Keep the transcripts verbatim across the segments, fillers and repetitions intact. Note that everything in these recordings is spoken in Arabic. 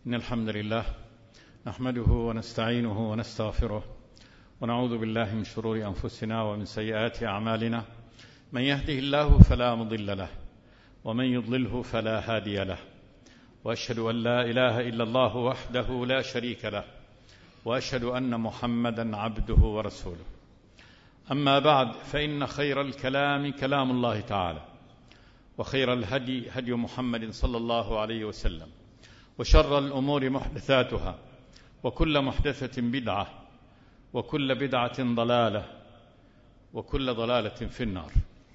إن الحمد لله نحمده ونستعينه ونستغفره ونعوذ بالله من شرور أنفسنا ومن سيئات أعمالنا. من يهده الله فلا مضل له ومن يضلله فلا هادي له، وأشهد أن لا إله إلا الله وحده لا شريك له، وأشهد أن محمدا عبده ورسوله. أما بعد، فإن خير الكلام كلام الله تعالى، وخير الهدي هدي محمد صلى الله عليه وسلم، وشر الأمور محدثاتها، وكل محدثة بدعة، وكل بدعة ضلالة، وكل ضلالة في النار.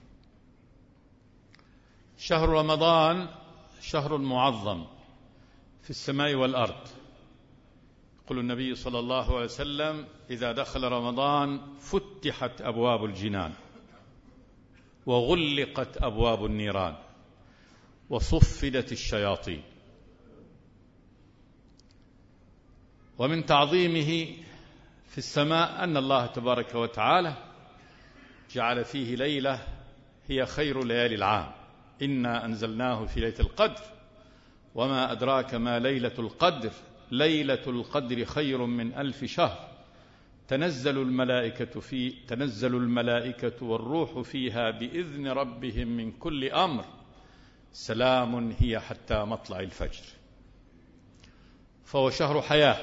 شهر رمضان شهر معظم في السماء والأرض. يقول النبي صلى الله عليه وسلم: إذا دخل رمضان فتحت أبواب الجنان، وغلقت أبواب النيران، وصفدت الشياطين. ومن تعظيمه في السماء أن الله تبارك وتعالى جعل فيه ليلة هي خير ليالي العام. إنا أنزلناه في ليلة القدر، وما أدراك ما ليلة القدر، ليلة القدر خير من ألف شهر. تنزل الملائكة في تنزل الملائكة والروح فيها بإذن ربهم من كل أمر، سلام هي حتى مطلع الفجر. فهو شهر حياة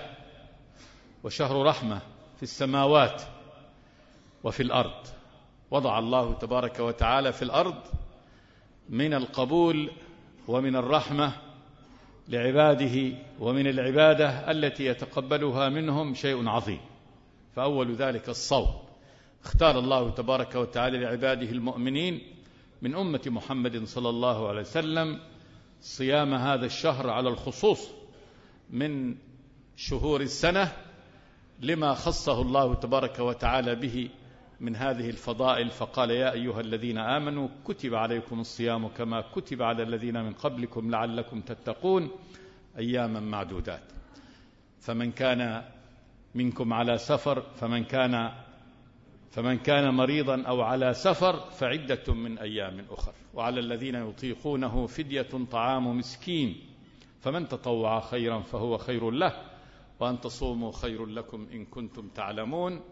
وشهر رحمة في السماوات وفي الأرض. وضع الله تبارك وتعالى في الأرض من القبول ومن الرحمة لعباده ومن العبادة التي يتقبلها منهم شيء عظيم. فأول ذلك الصوم. اختار الله تبارك وتعالى لعباده المؤمنين من أمة محمد صلى الله عليه وسلم صيام هذا الشهر على الخصوص من شهور السنة، لما خصه الله تبارك وتعالى به من هذه الفضائل. فقال: يا أيها الذين آمنوا كتب عليكم الصيام كما كتب على الذين من قبلكم لعلكم تتقون أياما معدودات. فمن كان منكم على سفر فمن كان فمن كان مريضا أو على سفر فعدة من أيام أخر، وعلى الذين يطيقونه فدية طعام مسكين، فمن تطوع خيرا فهو خير له، وأن تصوموا خير لكم إن كنتم تعلمون.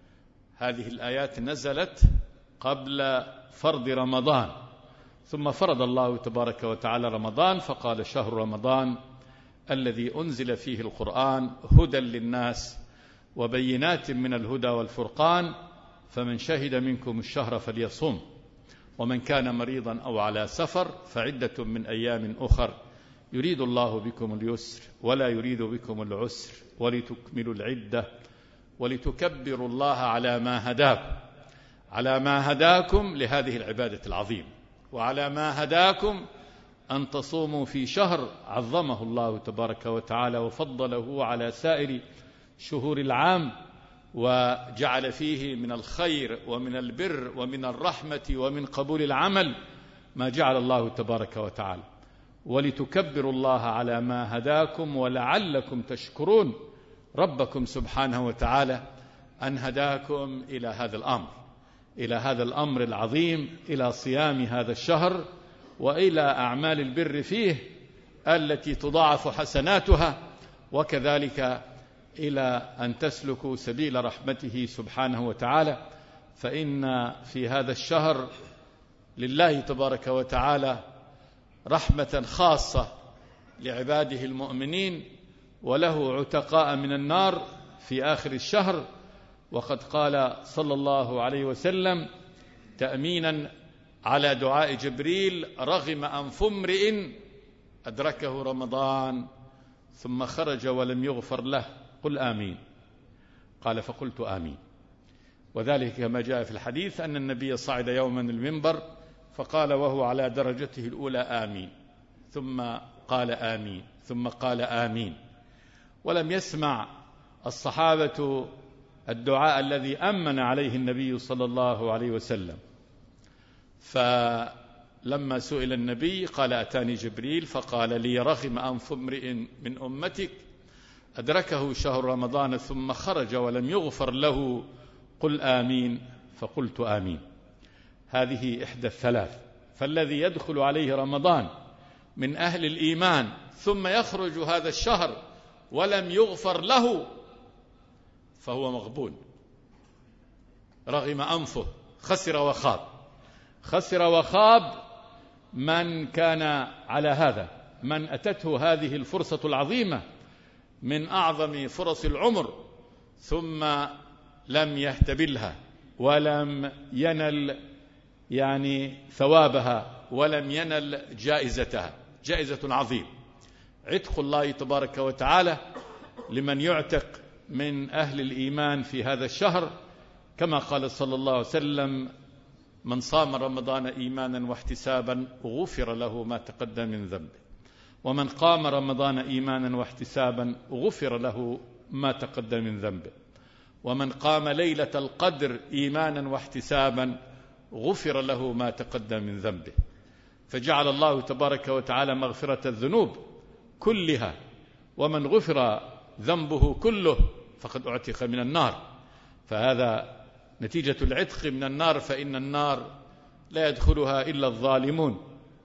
هذه الآيات نزلت قبل فرض رمضان، ثم فرض الله تبارك وتعالى رمضان، فقال: شهر رمضان الذي أنزل فيه القرآن هدى للناس وبينات من الهدى والفرقان، فمن شهد منكم الشهر فليصم، ومن كان مريضا أو على سفر فعدة من أيام أخر، يريد الله بكم اليسر ولا يريد بكم العسر، ولتكملوا العدة ولتكبروا الله على ما هداكم على ما هداكم لهذه العبادة العظيمة، وعلى ما هداكم أن تصوموا في شهر عظمه الله تبارك وتعالى وفضله على سائر شهور العام، وجعل فيه من الخير ومن البر ومن الرحمة ومن قبول العمل ما جعل الله تبارك وتعالى. ولتكبروا الله على ما هداكم ولعلكم تشكرون ربكم سبحانه وتعالى أن هداكم إلى هذا الأمر إلى هذا الأمر العظيم، إلى صيام هذا الشهر، وإلى أعمال البر فيه التي تضاعف حسناتها، وكذلك إلى أن تسلكوا سبيل رحمته سبحانه وتعالى. فإن في هذا الشهر لله تبارك وتعالى رحمة خاصة لعباده المؤمنين، وله عتقاء من النار في آخر الشهر. وقد قال صلى الله عليه وسلم تأمينا على دعاء جبريل: رغم أنف امرئ أدركه رمضان ثم خرج ولم يغفر له، قل آمين. قال: فقلت آمين. وذلك كما جاء في الحديث أن النبي صعد يوما المنبر فقال وهو على درجته الأولى: آمين، ثم قال آمين، ثم قال آمين. ولم يسمع الصحابة الدعاء الذي أمن عليه النبي صلى الله عليه وسلم. فلما سئل النبي قال: أتاني جبريل فقال لي: رغم أنف امرئ من أمتك أدركه شهر رمضان ثم خرج ولم يغفر له، قل آمين. فقلت آمين. هذه إحدى الثلاث. فالذي يدخل عليه رمضان من أهل الإيمان ثم يخرج هذا الشهر ولم يغفر له فهو مغبون، رغم أنفه، خسر وخاب. خسر وخاب من كان على هذا، من أتته هذه الفرصة العظيمة من أعظم فرص العمر ثم لم يهتبلها ولم ينل يعني ثوابها ولم ينل جائزتها. جائزة عظيم، عتق الله تبارك وتعالى لمن يعتق من أهل الإيمان في هذا الشهر، كما قال صلى الله عليه وسلم: من صام رمضان إيمانا واحتسابا غفر له ما تقدم من ذنبه، ومن قام رمضان إيمانا واحتسابا غفر له ما تقدم من ذنبه، ومن قام ليلة القدر إيمانا واحتسابا غفر له ما تقدم من ذنبه. فجعل الله تبارك وتعالى مغفرة الذنوب كلها، ومن غفر ذنبه كله فقد اعتق من النار. فهذا نتيجة العتق من النار، فإن النار لا يدخلها إلا الظالمون.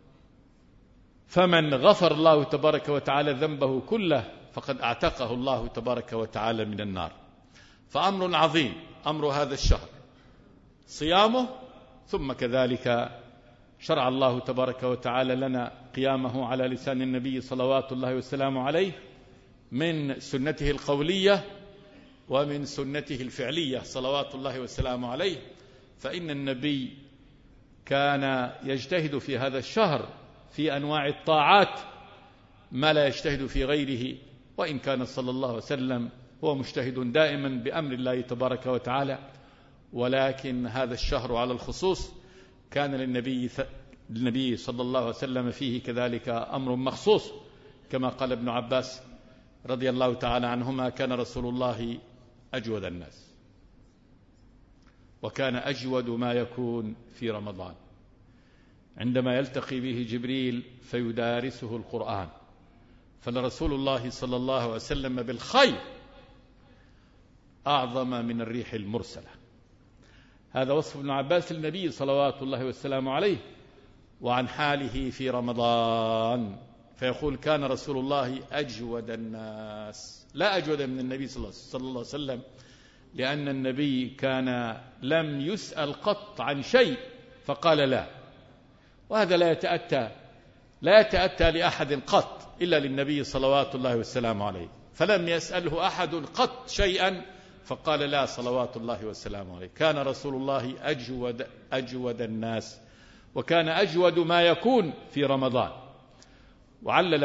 فمن غفر الله تبارك وتعالى ذنبه كله فقد اعتقه الله تبارك وتعالى من النار. فأمر عظيم أمر هذا الشهر صيامه، ثم كذلك شرع الله تبارك وتعالى لنا قيامه على لسان النبي صلوات الله وسلامه عليه من سنته القولية ومن سنته الفعلية صلوات الله وسلامه عليه. فإن النبي كان يجتهد في هذا الشهر في أنواع الطاعات ما لا يجتهد في غيره، وإن كان صلى الله عليه وسلم هو مجتهد دائما بأمر الله تبارك وتعالى، ولكن هذا الشهر على الخصوص كان للنبي للنبي صلى الله عليه وسلم فيه كذلك أمر مخصوص، كما قال ابن عباس رضي الله تعالى عنهما: كان رسول الله أجود الناس، وكان أجود ما يكون في رمضان عندما يلتقي به جبريل فيدارسه القرآن. فلرسول الله صلى الله عليه وسلم بالخير أعظم من الريح المرسلة. هذا وصف ابن عباس للنبي صلوات الله والسلام عليه وعن حاله في رمضان، فيقول: كان رسول الله أجود الناس، لا أجود من النبي صلى الله عليه وسلم، لأن النبي كان لم يسأل قط عن شيء فقال لا، وهذا لا يتأتى لا يتأتى لأحد قط إلا للنبي صلوات الله والسلام عليه، فلم يسأله أحد قط شيئا فقال لا صلوات الله والسلام عليه. كان رسول الله أجود أجود الناس، وكان أجود ما يكون في رمضان. وعلل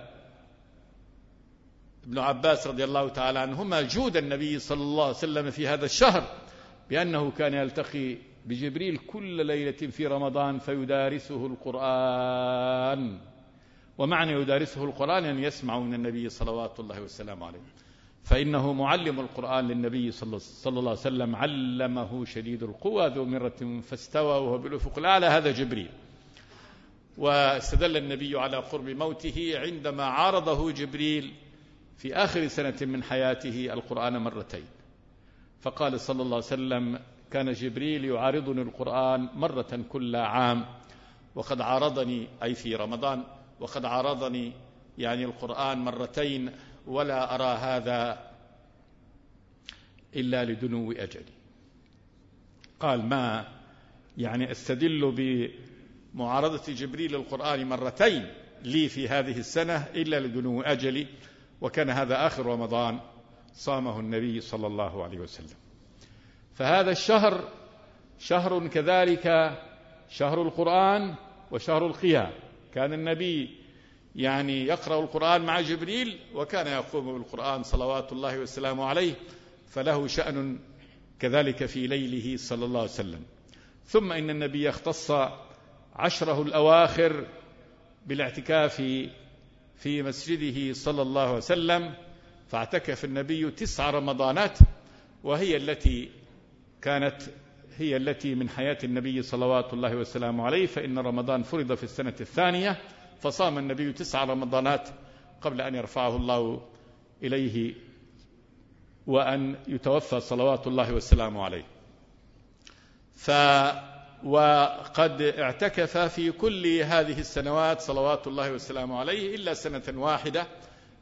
ابن عباس رضي الله تعالى عنهما جود النبي صلى الله عليه وسلم في هذا الشهر بأنه كان يلتقي بجبريل كل ليلة في رمضان فيدارسه القرآن. ومعنى يدارسه القرآن أن يسمع من النبي صلوات الله والسلام عليه، فإنه معلم القرآن للنبي صلى الله عليه وسلم: علمه شديد القوى ذو مرة فاستوى وهو بالأفق الأعلى. هذا جبريل. واستدل النبي على قرب موته عندما عارضه جبريل في آخر سنة من حياته القرآن مرتين، فقال صلى الله عليه وسلم: كان جبريل يعارضني القرآن مرة كل عام، وقد عارضني أي في رمضان، وقد عارضني يعني القرآن مرتين، ولا أرى هذا إلا لدنو أجلي. قال: ما يعني أستدل بمعارضة جبريل القرآن مرتين لي في هذه السنة إلا لدنو أجلي. وكان هذا آخر رمضان صامه النبي صلى الله عليه وسلم. فهذا الشهر شهر كذلك شهر القرآن وشهر القيام. كان النبي يعني يقرأ القرآن مع جبريل، وكان يقوم بالقرآن صلوات الله وسلامه عليه، فله شأن كذلك في ليله صلى الله عليه وسلم. ثم إن النبي اختص عشره الأواخر بالاعتكاف في مسجده صلى الله عليه وسلم، فاعتكف النبي تسع رمضانات، وهي التي كانت هي التي من حياة النبي صلوات الله وسلامه عليه، فإن رمضان فرض في السنة الثانية، فصام النبي تسع رمضانات قبل أن يرفعه الله إليه وأن يتوفى صلوات الله وسلامه عليه. ف وقد اعتكف في كل هذه السنوات صلوات الله وسلامه عليه إلا سنة واحدة،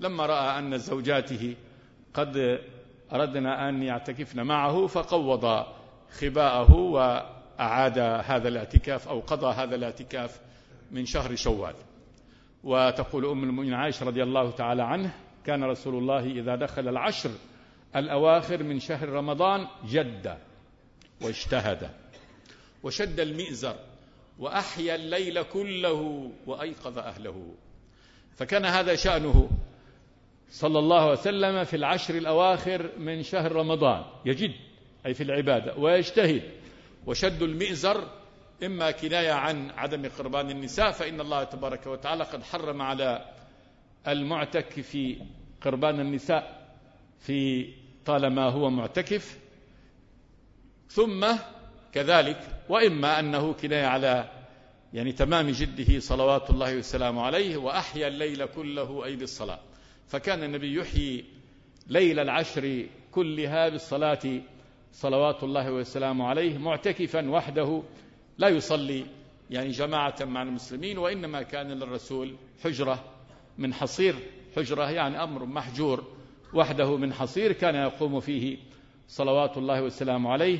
لما رأى أن زوجاته قد أردنا أن يعتكفن معه فقوض خباءه وأعاد هذا الاعتكاف أو قضى هذا الاعتكاف من شهر شوال. وتقول أم المؤمنين عائشة رضي الله تعالى عنه: كان رسول الله إذا دخل العشر الأواخر من شهر رمضان جد واجتهد وشد المئزر وأحيا الليل كله وأيقظ أهله. فكان هذا شأنه صلى الله عليه وسلم في العشر الأواخر من شهر رمضان، يجد أي في العبادة ويجتهد. وشد المئزر إما كناية عن عدم قربان النساء، فإن الله تبارك وتعالى قد حرم على المعتكف قربان النساء في طالما هو معتكف، ثم كذلك، وإما أنه كناية على يعني تمام جده صلوات الله وسلامه عليه، وأحيا الليل كله أي بالصلاة. فكان النبي يحيي ليل العشر كلها بالصلاة صلوات الله وسلامه عليه، معتكفا وحده لا يصلي يعني جماعة مع المسلمين، وإنما كان للرسول حجرة من حصير، حجرة يعني أمر محجور وحده من حصير كان يقوم فيه صلوات الله وسلامه عليه.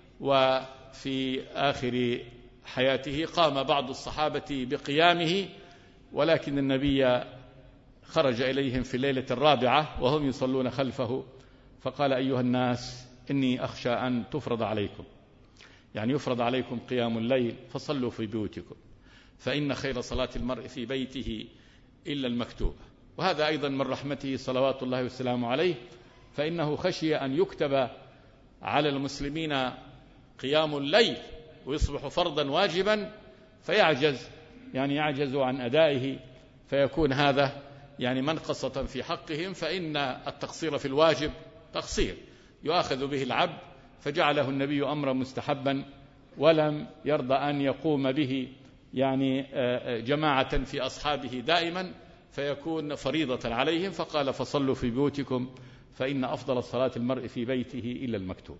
وفي آخر حياته قام بعض الصحابة بقيامه، ولكن النبي خرج إليهم في الليلة الرابعة وهم يصلون خلفه فقال: أيها الناس إني أخشى أن تفرض عليكم، يعني يفرض عليكم قيام الليل، فصلوا في بيوتكم، فإن خير صلاة المرء في بيته إلا المكتوبة. وهذا أيضا من رحمته صلوات الله وسلامه عليه، فإنه خشي أن يكتب على المسلمين قيام الليل ويصبح فرضا واجبا فيعجز يعني يعجز عن أدائه، فيكون هذا يعني منقصة في حقهم، فإن التقصير في الواجب تقصير يؤاخذ به العبد، فجعله النبي أمرا مستحبا ولم يرضى أن يقوم به يعني جماعة في أصحابه دائما فيكون فريضة عليهم، فقال: فصلوا في بيوتكم فإن أفضل الصلاة المرء في بيته إلا المكتوب.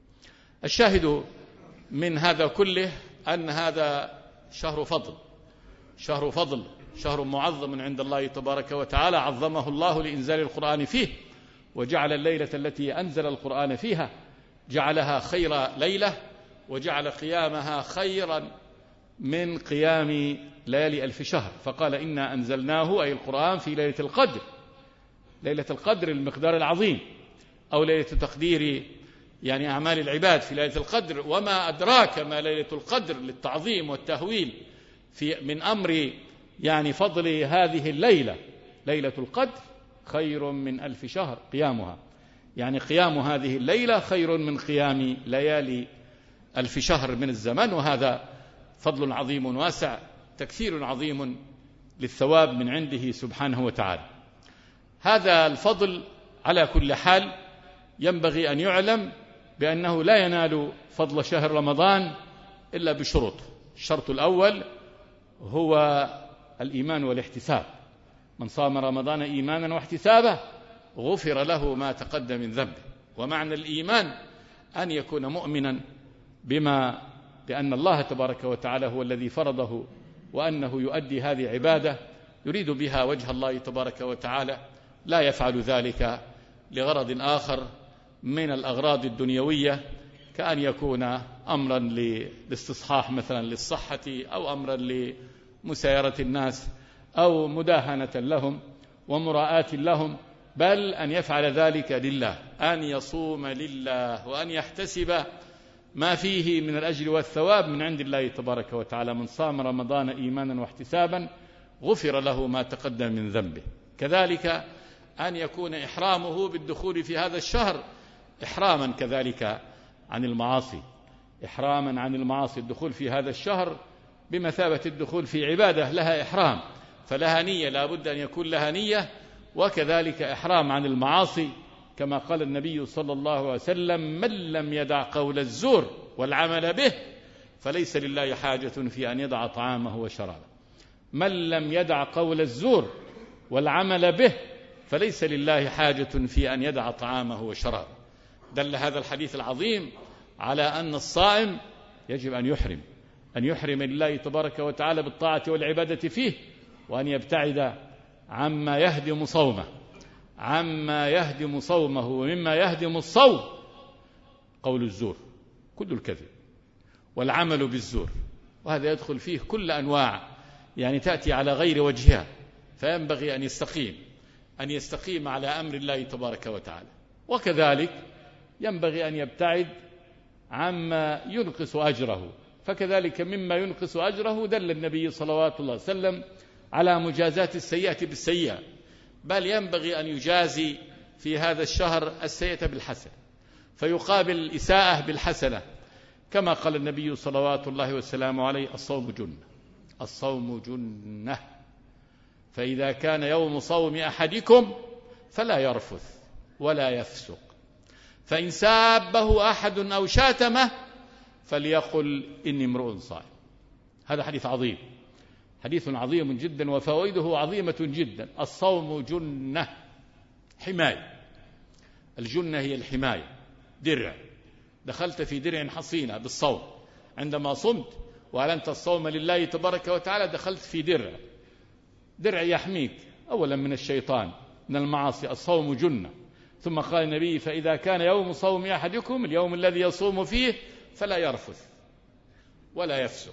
الشاهد من هذا كله أن هذا شهر فضل، شهر فضل شهر معظم عند الله تبارك وتعالى، عظمه الله لإنزال القرآن فيه، وجعل الليلة التي أنزل القرآن فيها جعلها خير ليلة، وجعل قيامها خيرا من قيام ليالي ألف شهر، فقال: إنا أنزلناه أي القرآن في ليلة القدر، ليلة القدر المقدار العظيم، أو ليلة تقدير يعني أعمال العباد في ليلة القدر. وما أدراك ما ليلة القدر للتعظيم والتهويل في من أمر يعني فضل هذه الليلة. ليلة القدر خير من ألف شهر قيامها، يعني قيام هذه الليلة خير من قيام ليالي ألف شهر من الزمن، وهذا فضل عظيم واسع، تكثير عظيم للثواب من عنده سبحانه وتعالى. هذا الفضل على كل حال ينبغي أن يعلم بأنه لا ينال فضل شهر رمضان إلا بشروط. الشرط الأول هو الإيمان والاحتساب، من صام رمضان إيمانا واحتسابا غفر له ما تقدم من ذنبه. ومعنى الإيمان أن يكون مؤمنا بما بأن الله تبارك وتعالى هو الذي فرضه، وأنه يؤدي هذه عبادة يريد بها وجه الله تبارك وتعالى، لا يفعل ذلك لغرض آخر من الأغراض الدنيوية، كأن يكون أمرا للاستصحاح مثلا للصحة، أو أمرا لمسايرة الناس، أو مداهنة لهم ومراءاة لهم، بل أن يفعل ذلك لله، أن يصوم لله، وأن يحتسب ما فيه من الأجر والثواب من عند الله تبارك وتعالى. من صام رمضان إيمانا واحتسابا غفر له ما تقدم من ذنبه. كذلك أن يكون إحرامه بالدخول في هذا الشهر إحراما كذلك عن المعاصي، إحراما عن المعاصي. الدخول في هذا الشهر بمثابة الدخول في عبادة لها إحرام، فلها نية، لا بد أن يكون لها نية، وكذلك إحرام عن المعاصي، كما قال النبي صلى الله عليه وسلم: من لم يدع قول الزور والعمل به فليس لله حاجة في أن يدع طعامه وشرابه. من لم يدع قول الزور والعمل به فليس لله حاجة في أن يدع طعامه وشرابه. دل هذا الحديث العظيم على أن الصائم يجب أن يحرم أن يحرم لله تبارك وتعالى بالطاعة والعبادة فيه، وأن يبتعد عما يهدم صومه. عما يهدم صومه، ومما يهدم الصوم قول الزور، كل الكذب والعمل بالزور، وهذا يدخل فيه كل أنواع يعني تأتي على غير وجهها، فينبغي أن يستقيم أن يستقيم على أمر الله تبارك وتعالى. وكذلك ينبغي أن يبتعد عما ينقص أجره، فكذلك مما ينقص أجره دل النبي صلوات الله عليه وسلم على مجازات السيئة بالسيئة، بل ينبغي أن يجازي في هذا الشهر السيئة بالحسنة، فيقابل الإساءة بالحسنة، كما قال النبي صلوات الله وسلامه عليه: الصوم جنة، الصوم جنة، فإذا كان يوم صوم أحدكم فلا يرفث ولا يفسق، فإن سابه أحد أو شاتمه فليقل إني امرؤ صائم. هذا حديث عظيم، حديث عظيم جدا وفوائده عظيمة جدا. الصوم جنة، حماية. الجنة هي الحماية، درع، دخلت في درع حصينة بالصوم عندما صمت وأعلنت الصوم لله تبارك وتعالى، دخلت في درع، درع يحميك أولا من الشيطان من المعاصي. الصوم جنة. ثم قال النبي: فإذا كان يوم صوم أحدكم، اليوم الذي يصوم فيه، فلا يرفث ولا يفسق.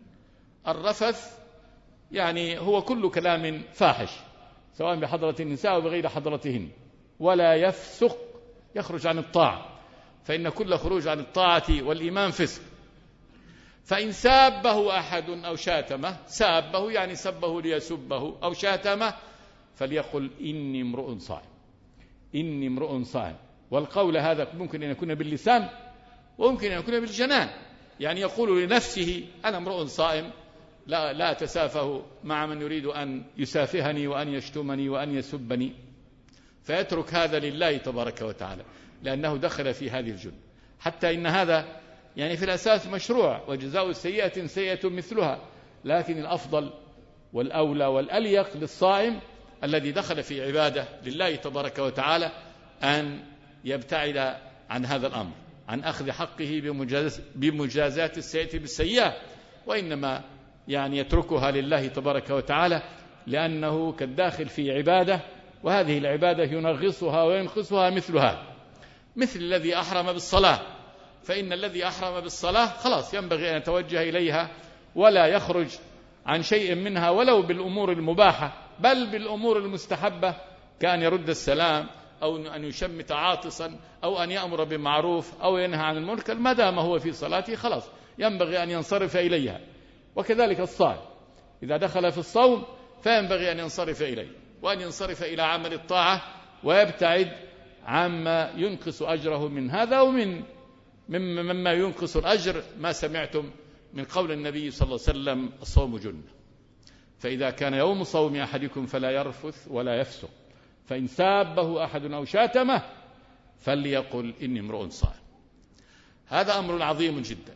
الرفث يعني هو كل كلام فاحش، سواء بحضرة النساء أو بغير حضرتهن. ولا يفسق، يخرج عن الطاعة، فإن كل خروج عن الطاعة والإيمان فسق. فإن سابه أحد أو شاتمه، سابه يعني سبه ليسبه أو شاتمه، فليقل إني امرؤ صائم، إني امرؤ صائم. والقول هذا ممكن أن يكون باللسان وممكن أن يكون بالجنان، يعني يقول لنفسه أنا امرؤ صائم، لا, لا أتسافه مع من يريد أن يسافهني وأن يشتمني وأن يسبني، فيترك هذا لله تبارك وتعالى لأنه دخل في هذه الجنة. حتى إن هذا يعني في الأساس مشروع، وجزاء سيئة سيئة مثلها، لكن الأفضل والأولى والأليق للصائم الذي دخل في عبادة لله تبارك وتعالى أن يبتعد عن هذا الأمر، عن أخذ حقه بمجازات السيئة بالسيئة، وإنما يعني يتركها لله تبارك وتعالى، لأنه كالداخل في عبادة، وهذه العبادة ينغصها وينقصها مثلها، مثل الذي أحرم بالصلاة، فإن الذي أحرم بالصلاة خلاص ينبغي أن يتوجه إليها ولا يخرج عن شيء منها، ولو بالأمور المباحة، بل بالأمور المستحبة، كأن يرد السلام أو أن يشمت عاطسا أو أن يأمر بمعروف أو ينهى عن المنكر، ما دام هو في صلاته خلاص ينبغي أن ينصرف إليها. وكذلك الصائم إذا دخل في الصوم فينبغي أن ينصرف إليه، وأن ينصرف إلى عمل الطاعة، ويبتعد عما ينقص أجره من هذا ومن مما ينقص الأجر، ما سمعتم من قول النبي صلى الله عليه وسلم: الصوم جنة، فإذا كان يوم صوم أحدكم فلا يرفث ولا يفسق، فإن سابه أحد أو شاتمه فليقل إني امرؤ صائم. هذا أمر عظيم جدا.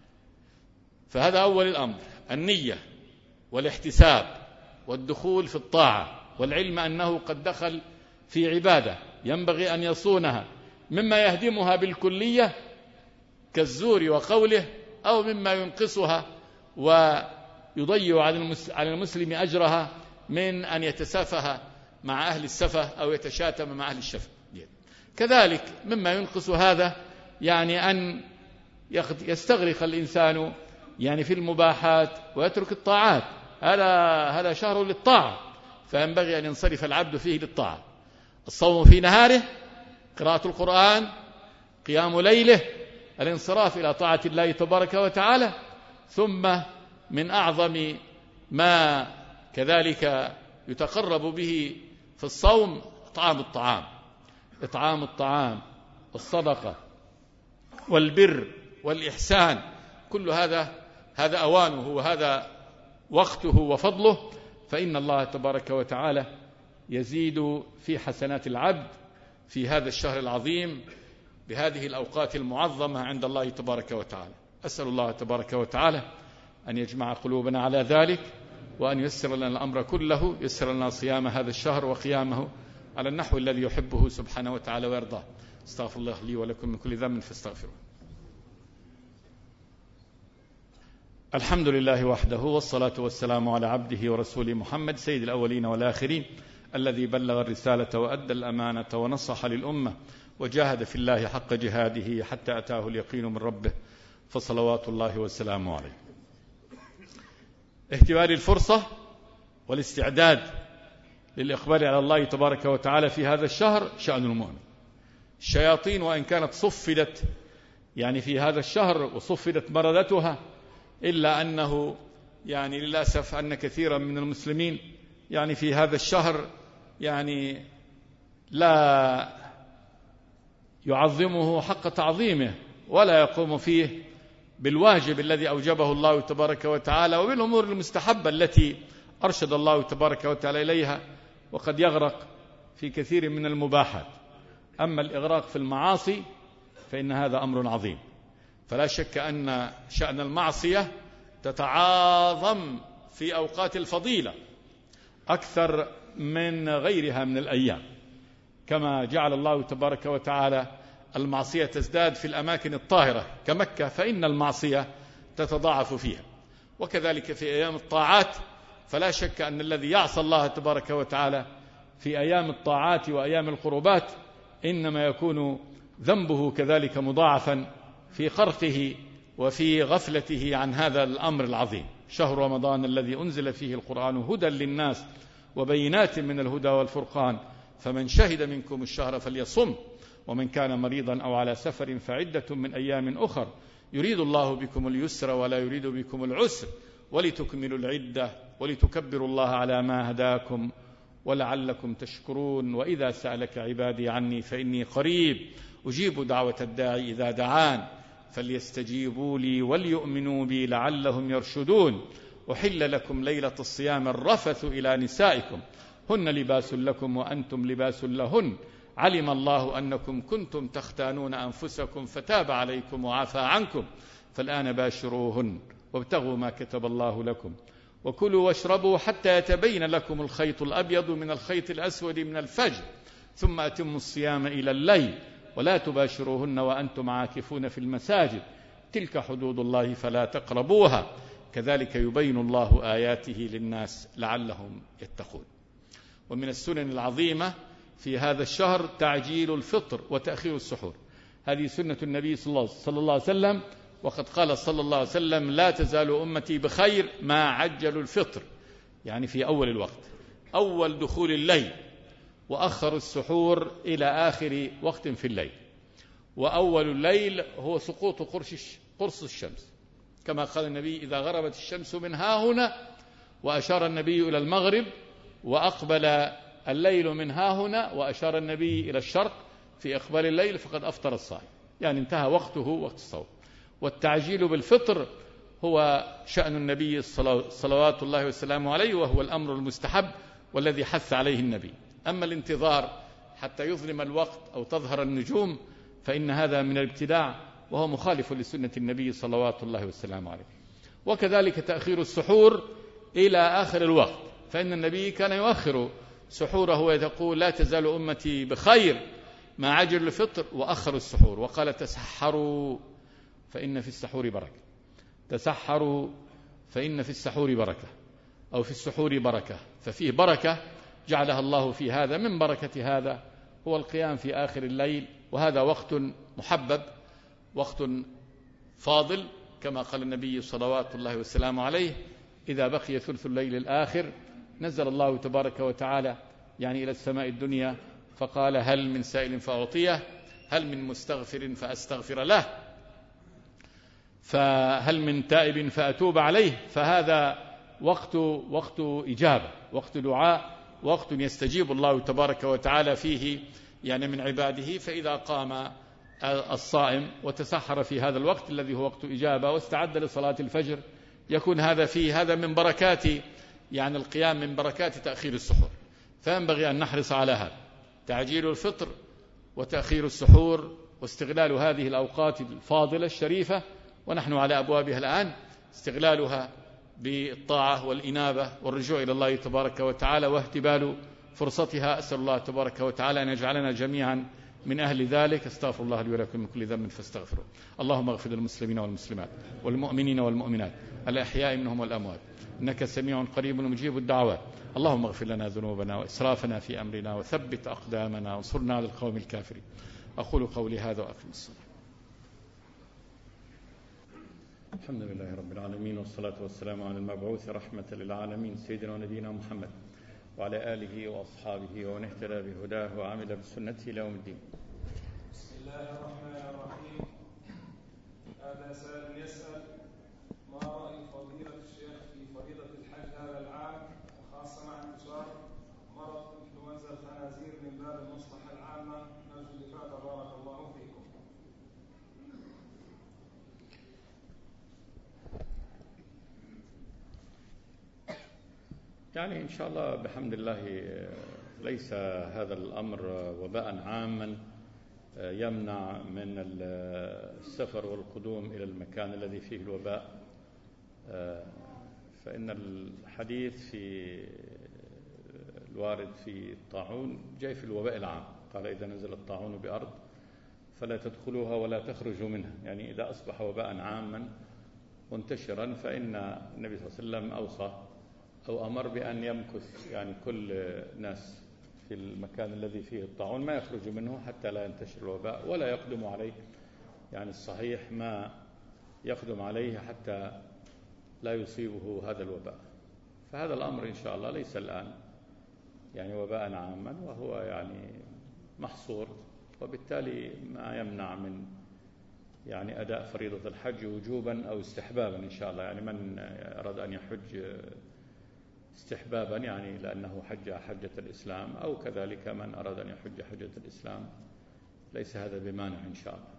فهذا أول الأمر، النية والاحتساب والدخول في الطاعة، والعلم أنه قد دخل في عبادة ينبغي أن يصونها مما يهدمها بالكلية كالزور وقوله، أو مما ينقصها ويضيع على المسلم أجرها من أن يتسافه مع أهل السفه أو يتشاتم مع أهل الشفه. كذلك مما ينقص هذا يعني أن يستغرق الإنسان يعني في المباحات ويترك الطاعات. هذا هذا شهر للطاعة، فينبغي أن ينصرف العبد فيه للطاعة. الصوم في نهاره، قراءة القرآن، قيام ليله، الانصراف إلى طاعة الله تبارك وتعالى. ثم من أعظم ما كذلك يتقرب به في الصوم إطعام الطعام، إطعام الطعام والصدقة والبر والإحسان، كل هذا هذا أوانه وهذا وقته وفضله، فإن الله تبارك وتعالى يزيد في حسنات العبد في هذا الشهر العظيم بهذه الأوقات المعظمة عند الله تبارك وتعالى. أسأل الله تبارك وتعالى أن يجمع قلوبنا على ذلك، وأن ييسر لنا الأمر كله، ييسر لنا صيام هذا الشهر وقيامه على النحو الذي يحبه سبحانه وتعالى ويرضاه. استغفر الله لي ولكم من كل ذنب فاستغفروه. الحمد لله وحده، والصلاة والسلام على عبده ورسوله محمد سيد الأولين والآخرين الذي بلغ الرسالة وأدى الأمانة ونصح للأمة وجاهد في الله حق جهاده حتى أتاه اليقين من ربه، فصلوات الله وسلامه عليه. اهتبار الفرصة والاستعداد للإقبال على الله تبارك وتعالى في هذا الشهر شأن المؤمن. الشياطين وإن كانت صفدت يعني في هذا الشهر وصفدت مردتها، إلا أنه يعني للأسف أن كثيرا من المسلمين يعني في هذا الشهر يعني لا يعظمه حق تعظيمه، ولا يقوم فيه بالواجب الذي أوجبه الله تبارك وتعالى وبالأمور المستحبة التي أرشد الله تبارك وتعالى إليها، وقد يغرق في كثير من المباحات. أما الإغراق في المعاصي فإن هذا أمر عظيم، فلا شك أن شأن المعصية تتعاظم في أوقات الفضيلة أكثر من غيرها من الأيام، كما جعل الله تبارك وتعالى المعصية تزداد في الأماكن الطاهرة كمكة، فإن المعصية تتضاعف فيها. وكذلك في أيام الطاعات، فلا شك أن الذي يعصى الله تبارك وتعالى في أيام الطاعات وأيام القربات إنما يكون ذنبه كذلك مضاعفا في خرقه وفي غفلته عن هذا الأمر العظيم. شهر رمضان الذي أنزل فيه القرآن هدى للناس وبينات من الهدى والفرقان، فمن شهد منكم الشهر فليصم، ومن كان مريضا أو على سفر فعدة من أيام أخر، يريد الله بكم اليسر ولا يريد بكم العسر، ولتكملوا العدة ولتكبروا الله على ما هداكم ولعلكم تشكرون. وإذا سألك عبادي عني فإني قريب أجيب دعوة الداعي إذا دعان، فليستجيبوا لي وليؤمنوا بي لعلهم يرشدون. أحل لكم ليلة الصيام الرفث إلى نسائكم هن لباس لكم وأنتم لباس لهن، علم الله أنكم كنتم تختانون أنفسكم فتاب عليكم وعفى عنكم، فالآن باشروهن وابتغوا ما كتب الله لكم، وكلوا واشربوا حتى يتبين لكم الخيط الأبيض من الخيط الأسود من الفجر، ثم أتموا الصيام إلى الليل، ولا تباشروهن وأنتم عاكفون في المساجد، تلك حدود الله فلا تقربوها، كذلك يبين الله آياته للناس لعلهم يتقون. ومن السنن العظيمة في هذا الشهر تعجيل الفطر وتأخير السحور. هذه سنة النبي صلى الله عليه وسلم، وقد قال صلى الله عليه وسلم: لا تزال أمتي بخير ما عجلوا الفطر، يعني في أول الوقت، أول دخول الليل، وأخر السحور إلى آخر وقت في الليل. وأول الليل هو سقوط قرص الشمس، كما قال النبي: إذا غربت الشمس من ها هنا، وأشار النبي إلى المغرب، وأقبل الليل من ها هنا، وأشار النبي إلى الشرق في إقبال الليل، فقد أفطر الصائم، يعني انتهى وقته وقت الصوم. والتعجيل بالفطر هو شأن النبي صلوات الله وسلامه عليه، وهو الأمر المستحب والذي حث عليه النبي. أما الانتظار حتى يظلم الوقت أو تظهر النجوم فإن هذا من الابتداع، وهو مخالف لسنة النبي صلوات الله وسلامه عليه. وكذلك تأخير السحور إلى آخر الوقت، فإن النبي كان يؤخر سحوره ويقول: لا تزال أمتي بخير ما عجل الفطر وأخر السحور، وقال: تسحروا فإن في السحور بركة، تسحروا فإن في السحور بركة، أو في السحور بركة، ففيه بركة جعلها الله في هذا. من بركة هذا هو القيام في آخر الليل، وهذا وقت محبب، وقت فاضل، كما قال النبي صلوات الله وسلامه عليه: إذا بقي ثلث الليل الآخر نزل الله تبارك وتعالى يعني إلى السماء الدنيا فقال: هل من سائل فأعطيه، هل من مستغفر فأستغفر له، فهل من تائب فأتوب عليه. فهذا وقت وقت إجابة، وقت دعاء، وقت يستجيب الله تبارك وتعالى فيه يعني من عباده. فإذا قام الصائم وتسحر في هذا الوقت الذي هو وقت إجابة واستعد لصلاة الفجر، يكون هذا فيه هذا من بركات يعني القيام، من بركات تأخير السحور. فينبغي أن نحرص على هذا، تعجيل الفطر وتأخير السحور، واستغلال هذه الأوقات الفاضلة الشريفة، ونحن على أبوابها الآن، استغلالها بالطاعة والإنابة والرجوع إلى الله تبارك وتعالى، واهتبال فرصتها. أسأل الله تبارك وتعالى أن يجعلنا جميعا من أهل ذلك. استغفر الله لي ولكم من كل ذنب فاستغفروه. اللهم اغفر للمسلمين والمسلمات والمؤمنين والمؤمنات الأحياء منهم والأموات، إنك سميع قريب مجيب الدعوات. اللهم اغفر لنا ذنوبنا وإسرافنا في أمرنا وثبت أقدامنا وانصرنا على القوم الكافرين. أقول قولي هذا وأقم الصلاة. الحمد لله رب العالمين، والصلاة والسلام على المبعوث رحمة للعالمين سيدنا ونبينا محمد وعلى آله وأصحابه ومن اهتدى بهداه وعمل بسنته إلى يوم الدين. بسم الله الرحمن الرحيم. هذا سائل يسأل: ما رأي فضيلة الشيخ في فريضة الحج هذا العام، وخاصة مع انتشار مرض انفلونزا الخنازير من باب المصلحة العامة؟ نرجو الإفادة بارك الله فيكم. يعني إن شاء الله بحمد الله ليس هذا الأمر وباء عاما يمنع من السفر والقدوم إلى المكان الذي فيه الوباء، فإن الحديث في الوارد في الطاعون جاي في الوباء العام، قال إذا نزل الطاعون بأرض فلا تدخلوها ولا تخرجوا منها. يعني إذا أصبح وباء عاما منتشرا فإن النبي صلى الله عليه وسلم أوصى أو أمر بأن يمكث يعني كل ناس في المكان الذي فيه الطاعون ما يخرج منه حتى لا ينتشر الوباء ولا يقدم عليه، يعني الصحيح ما يقدم عليه حتى لا يصيبه هذا الوباء. فهذا الأمر إن شاء الله ليس الآن يعني وباء عاما، وهو يعني محصور، وبالتالي ما يمنع من يعني أداء فريضة الحج وجوبا أو استحبابا إن شاء الله. يعني من أراد أن يحج استحبابا يعني لأنه حج حجة الإسلام، أو كذلك من أراد أن يحج حجة الإسلام، ليس هذا بمانع إن شاء الله.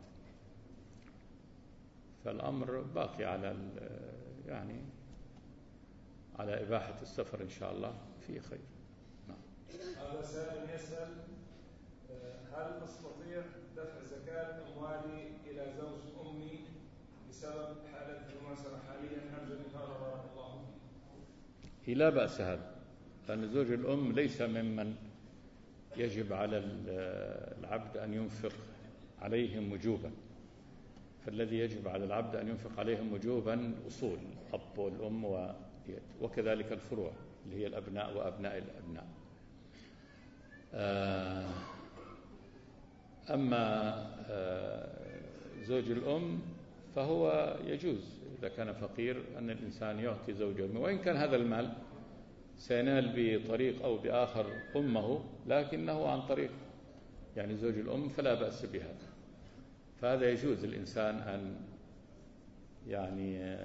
فالأمر باقي على يعني على إباحة السفر إن شاء الله في خير. نعم. هذا سائل يسأل: هل أستطيع دفع زكاة أموالي إلى زوج أمي بسبب حالة المعسرة حاليا؟ نرجو الإفادة بارك الله فيكم. لا بأس هذا، لأن زوج الأم ليس ممن يجب على العبد أن ينفق عليهم وجوبا، فالذي يجب على العبد أن ينفق عليهم وجوبا أصول الأب والأم وكذلك الفروع اللي هي الأبناء وأبناء الأبناء. أما زوج الأم فهو يجوز إذا كان فقير أن الإنسان يعطي زوج أمه، وإن كان هذا المال سينال بطريق أو بآخر أمه، لكنه عن طريق يعني زوج الأم فلا بأس بهذا. فهذا يجوز الإنسان أن يعني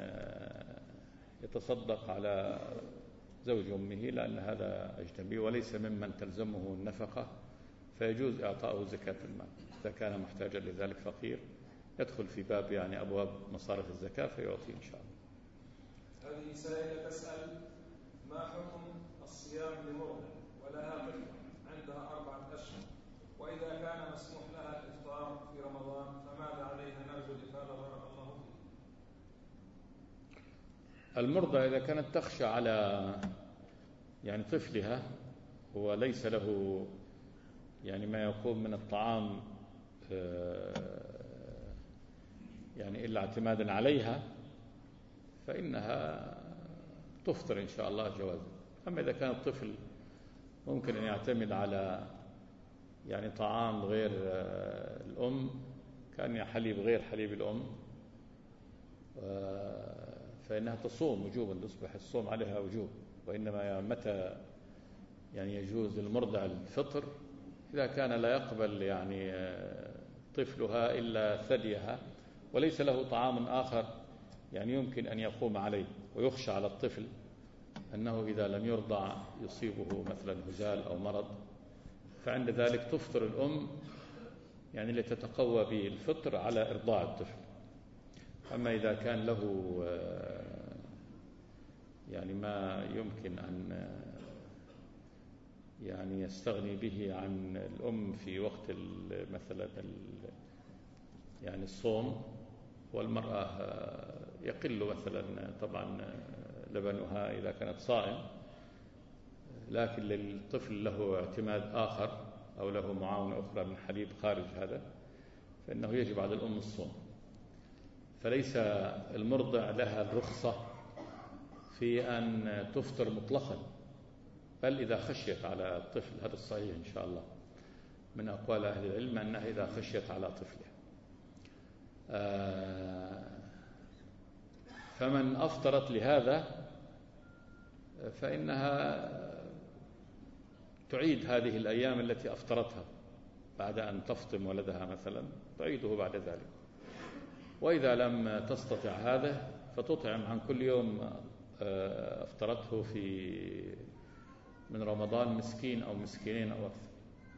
يتصدق على زوج أمه، لأن هذا أجنبي وليس ممن تلزمه النفقة، فيجوز إعطاؤه زكاة المال إذا كان محتاجا لذلك فقير، يدخل في باب يعني أبواب مصارف الزكاة فيعطي إن شاء الله. هذه سائلة تسأل: ما حكم الصيام لمرضع ولها طفل عندها أربعة أشهر، وإذا كان مسموح لها الإفطار في رمضان فماذا عليها؟ نرجو الإفادة بارك الله فيك. المرضع إذا كانت تخشى على يعني طفلها وليس له يعني ما يقوم من الطعام يعني إلا اعتمادا عليها، فإنها تفطر إن شاء الله جوازا. أما إذا كان الطفل ممكن أن يعتمد على يعني طعام غير الأم، كان حليب غير حليب الأم، فإنها تصوم وجوبا، تصبح الصوم عليها وجوب. وإنما متى يعني يجوز المرضع الفطر إذا كان لا يقبل يعني طفلها إلا ثديها وليس له طعام آخر يعني يمكن أن يقوم عليه، ويخشى على الطفل أنه إذا لم يرضع يصيبه مثلا هزال أو مرض، فعند ذلك تفطر الأم يعني لتتقوى بالفطر على إرضاع الطفل. أما إذا كان له يعني ما يمكن أن يعني يستغني به عن الأم في وقت مثلا يعني الصوم، والمرأة يقل مثلا طبعا لبنها إذا كانت صائم، لكن للطفل له اعتماد آخر أو له معاونة أخرى من حليب خارج هذا، فإنه يجب على الأم الصوم. فليس المرضع لها الرخصة في أن تفطر مطلقا، بل إذا خشيت على الطفل، هذا الصحيح إن شاء الله من أقوال أهل العلم أنها إذا خشيت على طفلها. فمن أفطرت لهذا فإنها تعيد هذه الأيام التي أفطرتها بعد أن تفطم ولدها مثلا، تعيده بعد ذلك. وإذا لم تستطع هذا فتطعم عن كل يوم أفطرته في من رمضان مسكين أو مسكينين أو أكثر.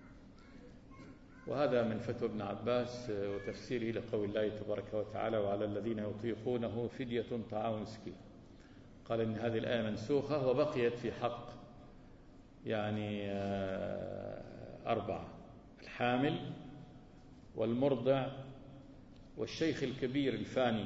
وهذا من فتوى ابن عباس وتفسيره لقول الله تبارك وتعالى: وعلى الذين يطيقونه فدية طعام مسكين. قال إن هذه الآية منسوخة وبقيت في حق يعني أربعة: الحامل والمرضع والشيخ الكبير الفاني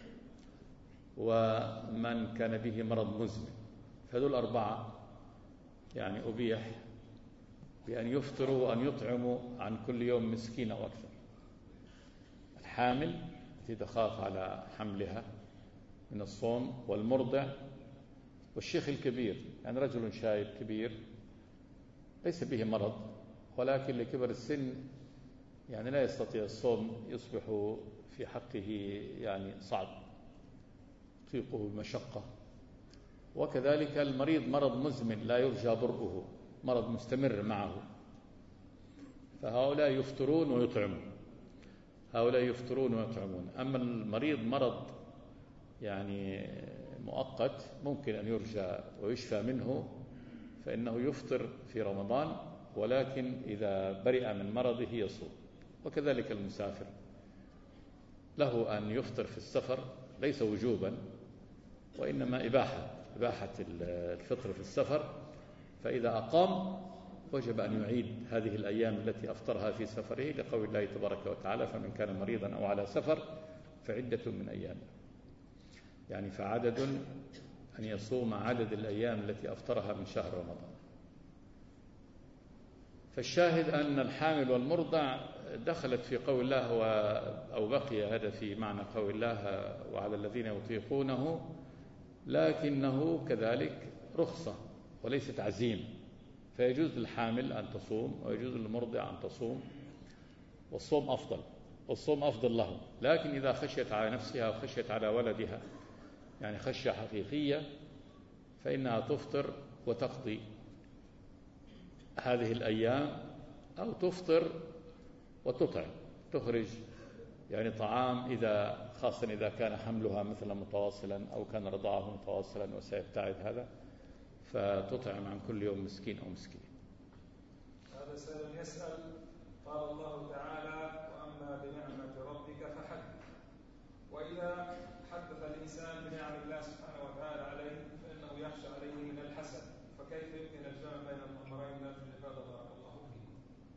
ومن كان به مرض مزمن. فهذول أربعة يعني أبيح بأن يفطروا وأن يطعموا عن كل يوم مسكين أو أكثر. الحامل التي تخاف على حملها من الصوم، والمرضع، والشيخ الكبير يعني رجل شايب كبير ليس به مرض ولكن لكبر السن يعني لا يستطيع الصوم، يصبح في حقه يعني صعب، يطيقه بمشقة. وكذلك المريض مرض مزمن لا يرجى برؤه، مرض مستمر معه، فهؤلاء يفطرون ويطعمون، هؤلاء يفطرون ويطعمون. أما المريض مرض يعني مؤقت ممكن أن يرجى ويشفى منه فإنه يفطر في رمضان، ولكن إذا برئ من مرضه يصوم. وكذلك المسافر له أن يفطر في السفر، ليس وجوبا وإنما إباحة، إباحة الفطر في السفر. فإذا أقام وجب أن يعيد هذه الأيام التي أفطرها في سفره لقول الله تبارك وتعالى: فمن كان مريضا أو على سفر فعدة من أيام. يعني فعدد أن يصوم عدد الأيام التي أفطرها من شهر رمضان. فالشاهد أن الحامل والمرضع دخلت في قول الله أو بقي هذا في معنى قول الله: وعلى الذين يطيقونه، لكنه كذلك رخصة وليست عزيمة. فيجوز للحامل أن تصوم ويجوز للمرضع أن تصوم، والصوم أفضل، والصوم أفضل له. لكن إذا خشيت على نفسها وخشيت على ولدها يعني خشية حقيقية فإنها تفطر وتقضي هذه الأيام، أو تفطر وتطعم، تخرج يعني طعام، إذا خاصة إذا كان حملها مثلا متواصلا أو كان رضاعه متواصلا وسيبتعد هذا، فتطعم عن كل يوم مسكين أو مسكين. هذا سائل يسأل: قال الله تعالى: وأما بنعمة ربك فحدث. وإذا حدث الإنسان بنعم الله سبحانه وتعالى عليه فإنه يخشى عليه من الحسد، فكيف يمكن الجمع بين الأمرين لا في العبادة بارك الله فيه؟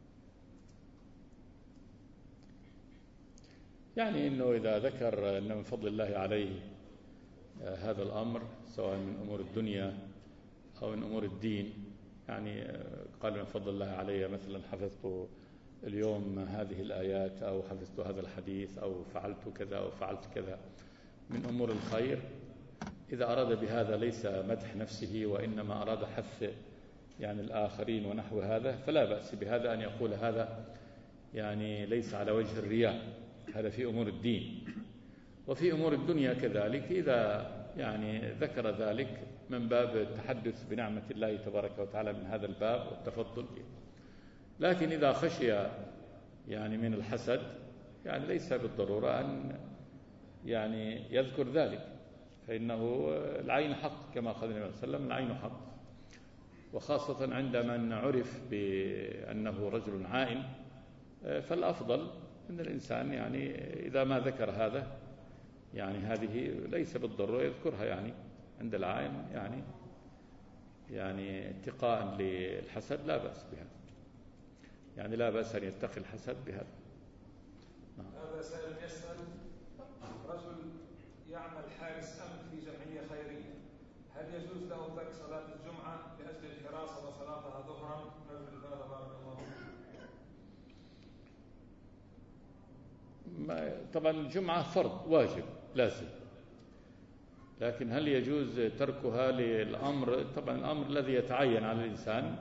يعني إنه إذا ذكر أن من فضل الله عليه هذا الأمر سواء من أمور الدنيا أو من أمور الدين، يعني قال من فضل الله علي مثلا حفظت اليوم هذه الآيات أو حفظت هذا الحديث أو فعلت كذا أو فعلت كذا من أمور الخير، إذا أراد بهذا ليس مدح نفسه وإنما أراد حث يعني الآخرين ونحو هذا، فلا بأس بهذا أن يقول هذا يعني ليس على وجه الرياء، هذا في أمور الدين. وفي أمور الدنيا كذلك إذا يعني ذكر ذلك من باب التحدث بنعمة الله تبارك وتعالى من هذا الباب والتفضل به. لكن إذا خشي يعني من الحسد يعني ليس بالضرورة أن يعني يذكر ذلك، فإنه العين حق كما قال النبي صلى الله عليه وسلم: العين حق. وخاصة عند من عرف بأنه رجل عائن، فالأفضل أن الإنسان يعني إذا ما ذكر هذا يعني هذه ليس بالضرورة يذكرها يعني عند العائن، يعني يعني اتقاء للحسد لا بأس بهذا، يعني لا بأس أن يتقي الحسد بهذا. نعم. هذا سائل يسأل: رجل يعمل حارس أمن في جمعية خيرية، هل يجوز له ترك صلاة الجمعة لأجل الحراسة وصلاتها ظهرا؟ نرجو هذا بارك الله فيك. طبعا الجمعة فرض واجب لازم، لكن هل يجوز تركها للأمر؟ طبعا الأمر الذي يتعين على الإنسان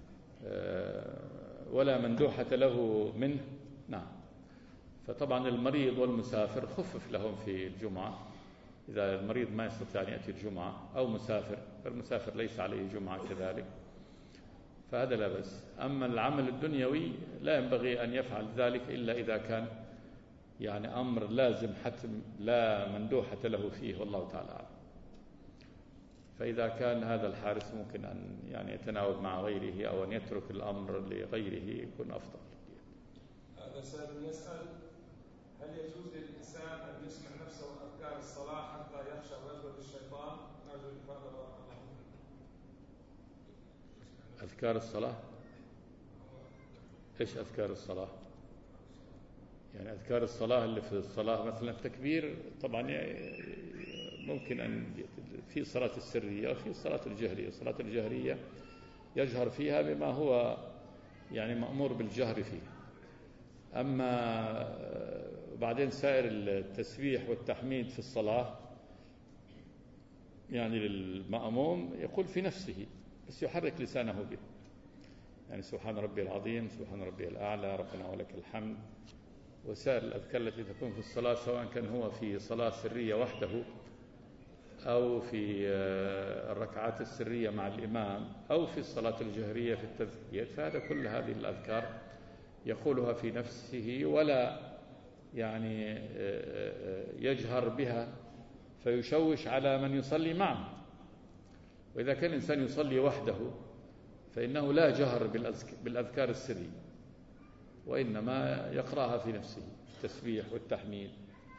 ولا مندوحة له منه. نعم. فطبعا المريض والمسافر خفف لهم في الجمعة، إذا المريض ما يستطيع أن يأتي الجمعة أو مسافر، فالمسافر ليس عليه جمعة كذلك، فهذا لا بأس. أما العمل الدنيوي لا ينبغي أن يفعل ذلك إلا إذا كان يعني أمر لازم حتم لا مندوحة له فيه، والله تعالى أعلم. فإذا كان هذا الحارس ممكن أن يعني يتناوب مع غيره أو أن يترك الأمر لغيره يكون أفضل. هذا سائل يسأل: هل يجوز للإنسان أن يسمع نفسه أذكار الصلاة حتى يخشى غلبة الشيطان؟ نرجو الإفادة بارك الله فيكم. أذكار الصلاة؟ إيش أذكار الصلاة؟ يعني أذكار الصلاة اللي في الصلاة مثلا التكبير، طبعا ممكن أن في صلاة السرية وفي صلاة الجهرية. صلاة الجهرية يجهر فيها بما هو يعني مأمور بالجهر فيه. أما بعدين سائر التسبيح والتحميد في الصلاة يعني للمأموم يقول في نفسه بس يحرك لسانه به، يعني سبحان ربي العظيم، سبحان ربي الأعلى، ربنا ولك الحمد، وسائر الأذكار التي تكون في الصلاة، سواء كان هو في صلاة سرية وحده أو في الركعات السرية مع الإمام أو في الصلاة الجهرية في التذكير. فهذا كل هذه الأذكار يقولها في نفسه ولا يعني يجهر بها فيشوش على من يصلي معه. وإذا كان الإنسان يصلي وحده فإنه لا جهر بالأذكار السرية، وإنما يقرأها في نفسه، التسبيح والتحميد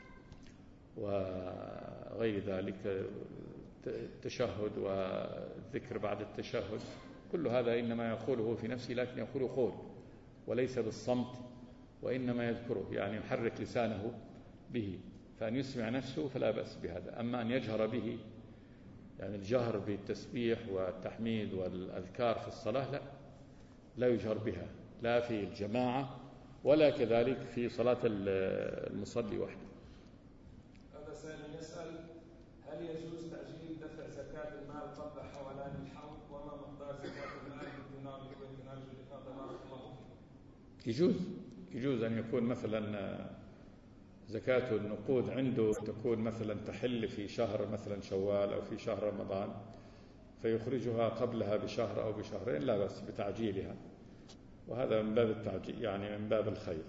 وغير ذلك، التشهد والذكر بعد التشهد، كل هذا إنما يقوله في نفسه، لكن يقول قول وليس بالصمت، وإنما يذكره يعني يحرك لسانه به. فأن يسمع نفسه فلا بأس بهذا. أما أن يجهر به يعني الجهر بالتسبيح والتحميد والأذكار في الصلاة لا لا يجهر بها، لا في الجماعة ولا كذلك في صلاة المصلي وحده. هذا سائل يسأل: هل يجوز تأجيل دفع زكاة المال قبل حولان الحول؟ وما مقدار زكاة المال بالدينار والكويت؟ نرجو الإفادة بارك الله فيكم. يجوز يجوز أن يكون مثلا زكاة النقود عنده تكون مثلا تحل في شهر مثلا شوال أو في شهر رمضان، فيخرجها قبلها بشهر أو بشهرين، لا بأس بتعجيلها، وهذا من باب التعجيل يعني من باب الخير.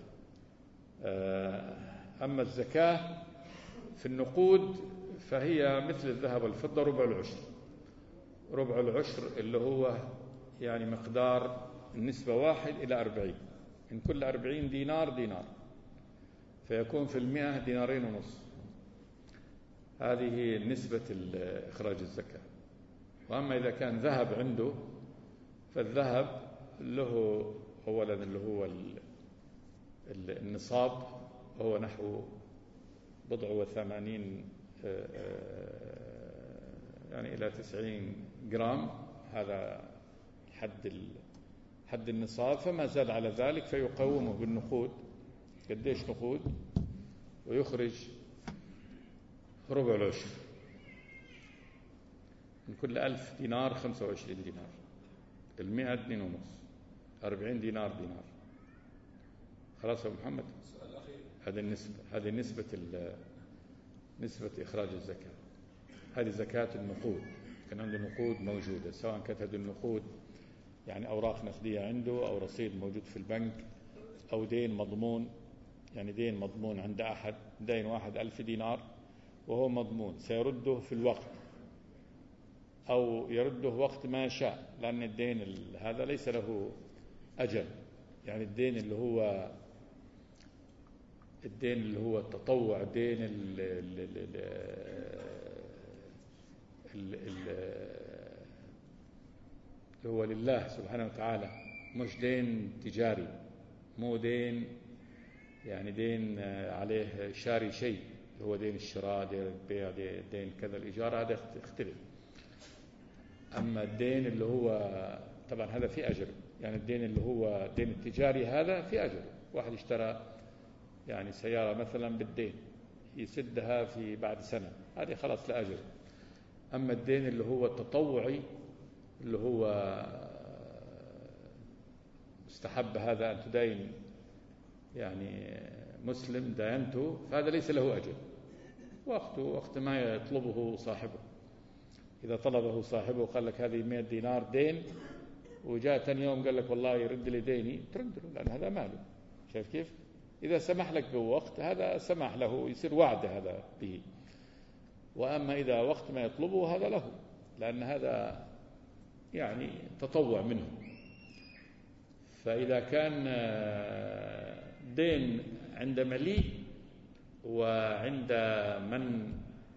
أما الزكاة في النقود فهي مثل الذهب والفضة ربع العشر. ربع العشر اللي هو يعني مقدار النسبة واحد إلى أربعين، من كل أربعين دينار دينار، فيكون في المئة دينارين ونص. هذه نسبة إخراج الزكاة. وأما إذا كان ذهب عنده فالذهب له أولا اللي هو النصاب هو نحو بضع وثمانين يعني إلى تسعين جرام، هذا حد حد النصاب، فما زاد على ذلك فيقومه بالنقود. قديش نقود؟ ويخرج ربع العشر، من كل ألف دينار خمسة وعشرين دينار، المئة اثنين ونص، أربعين دينار دينار. خلاص يا محمد؟ هذه النسبة، هذه نسبة نسبة إخراج الزكاة. هذه زكاة النقود. كان عنده نقود موجودة، سواء كانت هذه النقود يعني أوراق نقدية عنده أو رصيد موجود في البنك أو دين مضمون، يعني دين مضمون عند أحد، دين واحد ألف دينار وهو مضمون سيرده في الوقت أو يرده وقت ما شاء، لأن الدين هذا ليس له أجل. يعني الدين اللي هو الدين اللي هو التطوع، دين اللي هو لله سبحانه وتعالى، مش دين تجاري، مو دين يعني دين عليه شاري شيء، هو دين الشراء، دين البيع، دين كذا الإيجار، هذا يختلف. أما الدين اللي هو طبعا هذا في أجر، يعني الدين اللي هو دين التجاري هذا في أجر. واحد اشترى يعني سيارة مثلا بالدين يسدها في بعد سنة، هذه خلاص لا أجر. أما الدين اللي هو التطوعي اللي هو مستحب هذا أن تدين يعني مسلم داينته، فهذا ليس له أجل، وقته وقت ما يطلبه صاحبه. إذا طلبه صاحبه وقال لك هذه مئة دينار دين، وجاء ثاني يوم قال لك والله يرد لي ديني، ترد له، لأن هذا ماله. شايف كيف؟ إذا سمح لك بوقت هذا سمح له، يصير وعد هذا به. وأما إذا وقت ما يطلبه هذا له، لأن هذا يعني تطوع منه. فإذا كان دين عند مليء وعند من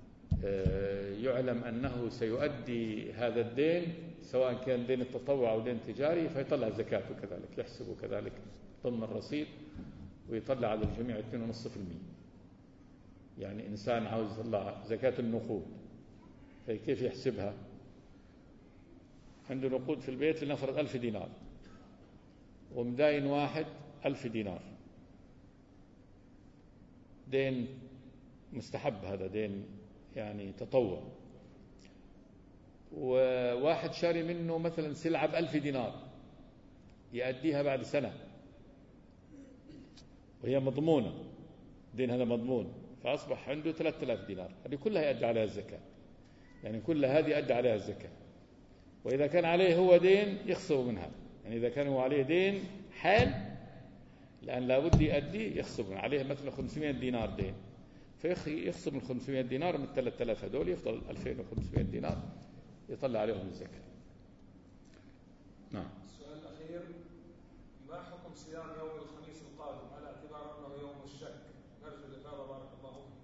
يعلم أنه سيؤدي هذا الدين، سواء كان دين التطوع أو دين تجاري، فيطلع زكاته كذلك، يحسبه كذلك ضمن الرصيد، ويطلع على الجميع اثنين فاصلة خمسة بالمئة. يعني إنسان عاوز يطلع زكاة النقود، فكيف يحسبها؟ عنده نقود في البيت لنفرض ألف دينار، ومداين واحد ألف دينار، دين مستحب، هذا دين يعني تطوع. وواحد شاري منه مثلا سلعة بألف دينار يأديها بعد سنة وهي مضمونة، دين هذا مضمون، فأصبح عنده ثلاثة آلاف دينار، هذه كلها يأدي عليها الزكاة، يعني كل هذه يأدي عليها الزكاة. وإذا كان عليه هو دين يخصم منها، يعني إذا كان هو عليه دين حال لأن لابد يؤدي، يخصم عليه مثلا خمسمائة دينار دين، فيخصم ال خمسمائة دينار من ثلاثة آلاف هذول، يفضل ألفين وخمسمائة دينار يطلع عليهم الزكاة. نعم. السؤال الأخير: ما حكم صيام يوم الخميس القادم على اعتبار أنه يوم الشك؟ نرجو الإفادة بارك الله فيكم.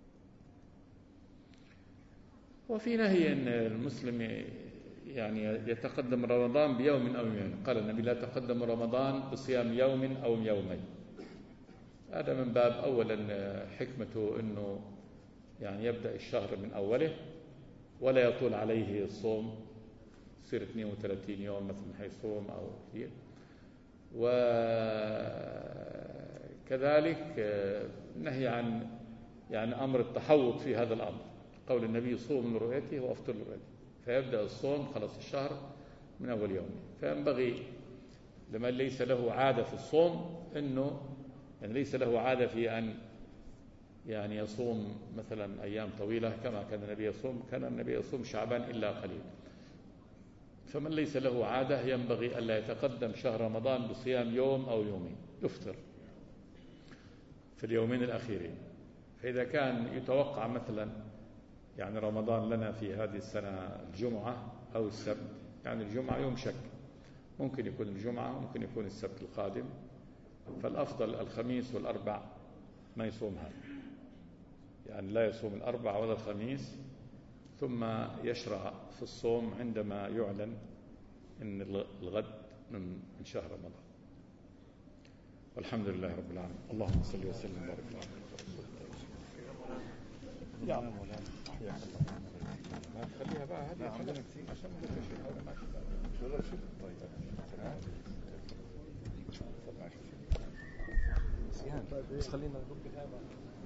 وفي نهي أن المسلم يعني يتقدم رمضان بيوم أو يومين، قال النبي لا تقدم رمضان بصيام يوم أو يومين. هذا من باب أولا حكمته أنه يعني يبدأ الشهر من أوله ولا يطول عليه الصوم، يصير اثنين وثلاثين يوم مثلا حيصوم أو كثير. وكذلك نهي عن يعني أمر التحوط في هذا الأمر، قول النبي صوم لرؤيته وأفطر لرؤيته، فيبدأ الصوم خلص الشهر من أول يوم. فينبغي لمن ليس له عادة في الصوم أنه يعني ليس له عادة في أن يعني يصوم مثلا أيام طويلة كما كان النبي يصوم، كان النبي يصوم شعبان إلا قليل. فمن ليس له عادة ينبغي ألا يتقدم شهر رمضان بصيام يوم أو يومين، يفطر في اليومين الأخيرين. فإذا كان يتوقع مثلا يعني رمضان لنا في هذه السنة الجمعة أو السبت، يعني الجمعة يوم شك، ممكن يكون الجمعة ممكن يكون السبت القادم، فالأفضل الخميس والأربع ما يصومها، يعني لا يصوم الأربع ولا الخميس، ثم يشرع في الصوم عندما يعلن أن الغد من شهر رمضان. والحمد لله رب العالمين. اللهم صل وسلم وبارك على يا مولانا. خليها بقى هذه عشان هذا ماشي شو شو طيب بس خلينا نقول